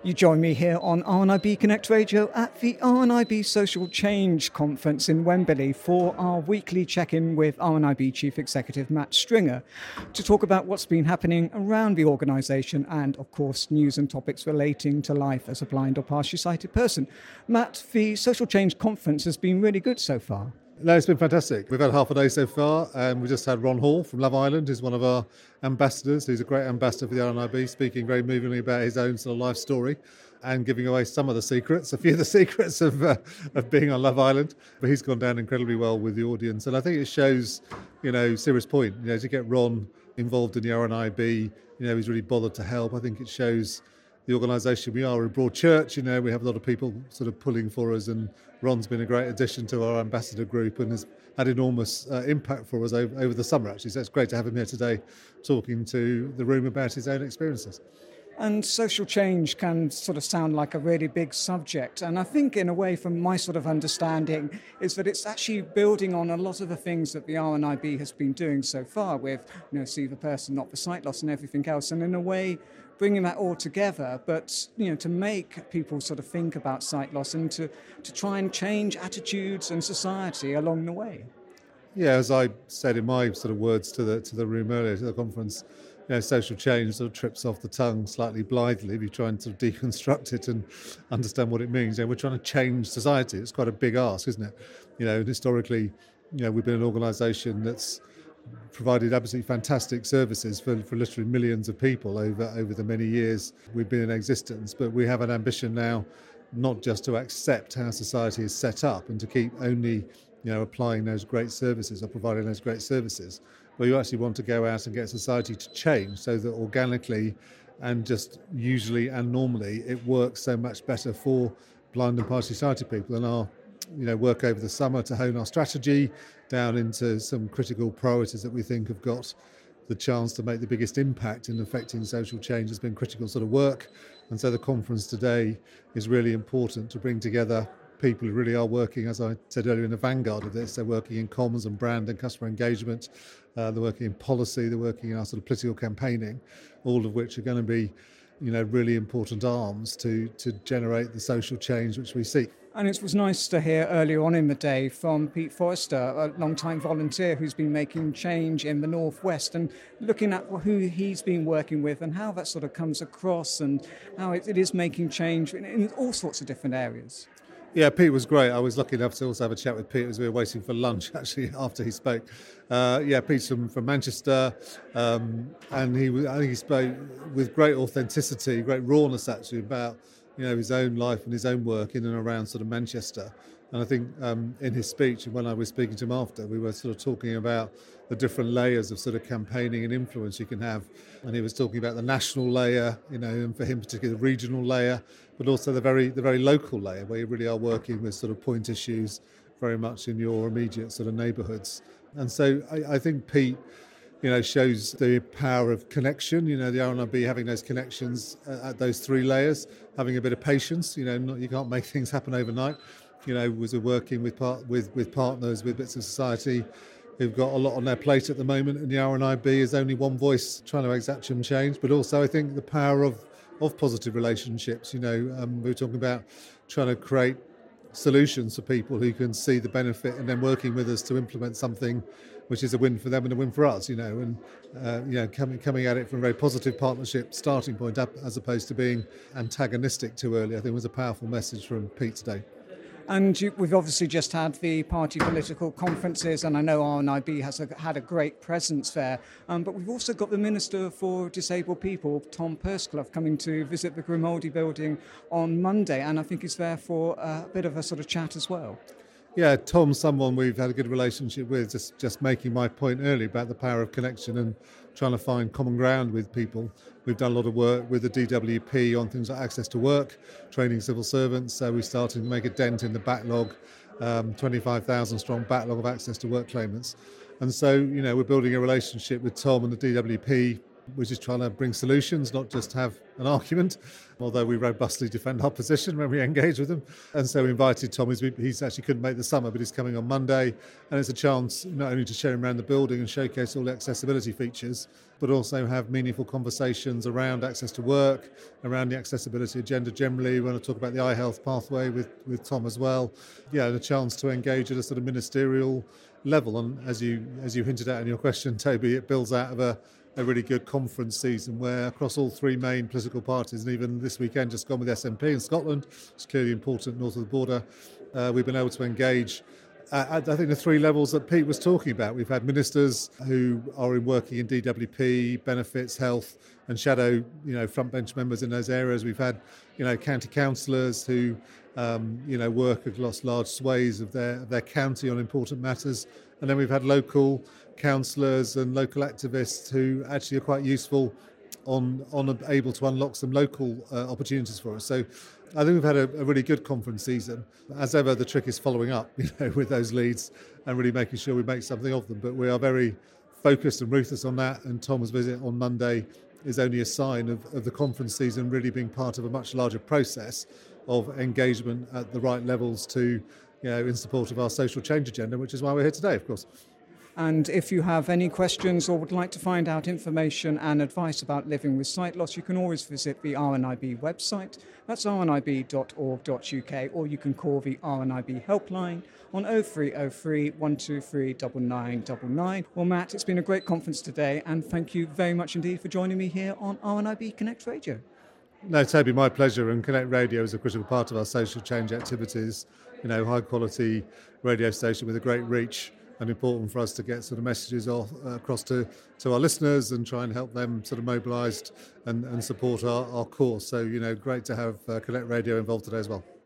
You join me here on RNIB Connect Radio at the RNIB Social Change Conference in Wembley for our weekly check-in with RNIB Chief Executive Matt Stringer to talk about what's been happening around the organisation and, of course, news and topics relating to life as a blind or partially sighted person. Matt, the Social Change Conference has been really good so far. No, it's been fantastic. We've had half a day so far, and we just had Ron Hall from Love Island, who's one of our ambassadors. He's a great ambassador for the RNIB, speaking very movingly about his own sort of life story and giving away some of the secrets, a few of the secrets of being on Love Island. But he's gone down incredibly well with the audience, and I think it shows, serious point. To get Ron involved in the RNIB, he's really bothered to help. I think it shows the organisation we are. We're a broad church, we have a lot of people sort of pulling for us, and Ron's been a great addition to our ambassador group and has had enormous impact for us over the summer, actually. So it's great to have him here today talking to the room about his own experiences. And social change can sort of sound like a really big subject. And I think in a way, from my sort of understanding, is that it's actually building on a lot of the things that the RNIB has been doing so far with, see the person, not the sight loss and everything else. And in a way, bringing that all together, but, to make people sort of think about sight loss and to try and change attitudes and society along the way. Yeah, as I said in my sort of words to the room earlier, to the conference, social change sort of trips off the tongue slightly blithely if you try and sort of deconstruct it and understand what it means. We're trying to change society. It's quite a big ask, isn't it? Historically, we've been an organisation that's provided absolutely fantastic services for literally millions of people over the many years we've been in existence. But we have an ambition now not just to accept how society is set up and to keep only applying those great services or providing those great services, but you actually want to go out and get society to change so that organically and just usually and normally it works so much better for blind and partially sighted people. And our work over the summer to hone our strategy down into some critical priorities that we think have got the chance to make the biggest impact in affecting social change has been critical sort of work. And so the conference today is really important to bring together people who really are working, as I said earlier, in the vanguard of this. They're working in comms and brand and customer engagement. They're working in policy. They're working in our sort of political campaigning, all of which are going to be, really important arms to generate the social change which we seek. And it was nice to hear earlier on in the day from Pete Forrester, a long-time volunteer who's been making change in the Northwest and looking at who he's been working with and how that sort of comes across and how it is making change in all sorts of different areas. Yeah, Pete was great. I was lucky enough to also have a chat with Pete as we were waiting for lunch, actually, after he spoke. Pete's from Manchester, and I think he spoke with great authenticity, great rawness, actually, about his own life and his own work in and around sort of Manchester. And I think in his speech, and when I was speaking to him after, we were sort of talking about the different layers of sort of campaigning and influence you can have. And he was talking about the national layer, and for him particularly the regional layer, but also the very local layer where you really are working with sort of point issues very much in your immediate sort of neighbourhoods. And so I think Pete, shows the power of connection, the RNIB having those connections at those three layers, having a bit of patience, you can't make things happen overnight. Was working with partners, with bits of society who've got a lot on their plate at the moment, and the RNIB is only one voice trying to exact some change, but also I think the power of positive relationships. We were talking about trying to create solutions for people who can see the benefit and then working with us to implement something which is a win for them and a win for us, and coming at it from a very positive partnership starting point up as opposed to being antagonistic too early, I think was a powerful message from Pete today. And we've obviously just had the party political conferences, and I know RNIB has had a great presence there. But we've also got the Minister for Disabled People, Tom Purscliffe, coming to visit the Grimaldi building on Monday, and I think he's there for a bit of a sort of chat as well. Yeah, Tom's someone we've had a good relationship with, just making my point earlier about the power of connection and trying to find common ground with people. We've done a lot of work with the DWP on things like access to work, training civil servants, so we're starting to make a dent in the backlog, 25,000 strong backlog of access to work claimants. And so, we're building a relationship with Tom and the DWP We're just trying to bring solutions, not just have an argument, although we robustly defend our position when we engage with them. And so we invited Tom. He's actually couldn't make the summer, but he's coming on Monday. And it's a chance not only to show him around the building and showcase all the accessibility features, but also have meaningful conversations around access to work, around the accessibility agenda generally. We want to talk about the iHealth pathway with Tom as well. Yeah, and a chance to engage at a sort of ministerial level. And as you hinted at in your question, Toby, it builds out of a really good conference season where across all three main political parties, and even this weekend just gone with SNP in Scotland, it's clearly important north of the border, we've been able to engage at I think the three levels that Pete was talking about. We've had ministers who are working in DWP, benefits, health, and shadow, frontbench members in those areas. We've had, county councillors who, work across large swathes of their county on important matters. And then we've had local councillors and local activists who actually are quite useful on able to unlock some local opportunities for us. So I think we've had a really good conference season. As ever, the trick is following up, with those leads and really making sure we make something of them. But we are very focused and ruthless on that. And Tom's visit on Monday is only a sign of the conference season really being part of a much larger process of engagement at the right levels to, in support of our social change agenda, which is why we're here today, of course. And if you have any questions or would like to find out information and advice about living with sight loss, you can always visit the RNIB website. That's rnib.org.uk, or you can call the RNIB helpline on 0303 123 9999. Well, Matt, it's been a great conference today, and thank you very much indeed for joining me here on RNIB Connect Radio. No, Toby, my pleasure. And Connect Radio is a critical part of our social change activities. High quality radio station with a great reach, and important for us to get sort of messages across to our listeners and try and help them sort of mobilised and support our cause. So, great to have Connect Radio involved today as well.